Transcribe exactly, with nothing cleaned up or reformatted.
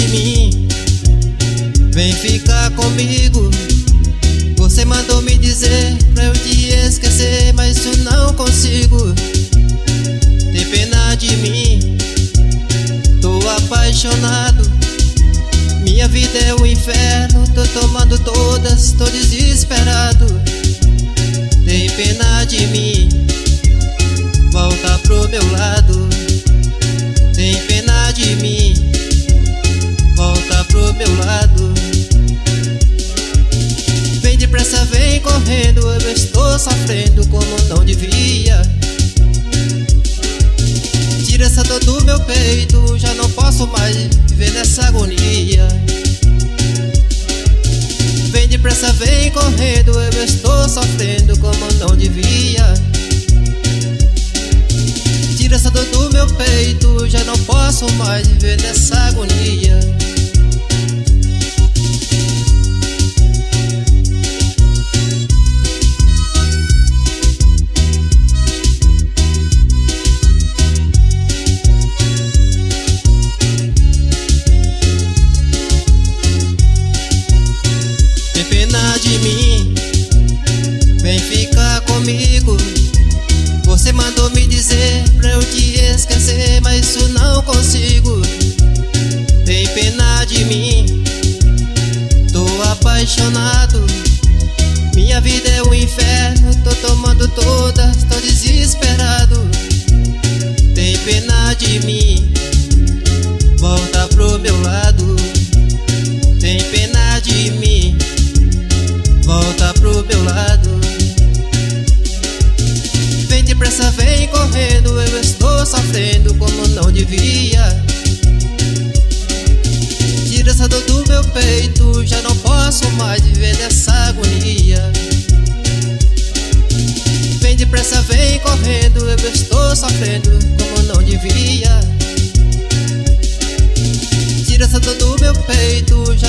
de mim, vem ficar comigo. Você mandou me dizer pra eu te esquecer, mas eu não consigo. Tem pena de mim, tô apaixonado. Minha vida é um inferno, tô tomando todas, tô desesperado. Tem pena de mim, volta pro meu lado. Tem pena de mim, volta pro meu lado. Vem depressa, vem correndo, eu estou sofrendo como não devia. Tira essa dor do meu peito, já não posso mais viver nessa agonia. Vem depressa, vem correndo, eu estou sofrendo como não devia. Tira essa dor do meu peito, já não posso mais viver nessa agonia. Tem pena de mim, vem ficar comigo. Você mandou me dizer pra eu te esquecer, mas isso não consigo. Tem pena de mim, tô apaixonado. Minha vida é um inferno, tô tomando todas, tô desesperado. Tem pena de mim, volta pro meu lado. Tem pena de mim, volta pro meu lado. Vem depressa, vem correndo, eu estou sofrendo como não devia. Tira essa dor do meu peito, já não posso mais viver nessa agonia. Vem depressa, vem correndo, eu estou sofrendo como não devia. Tira essa dor do meu peito, já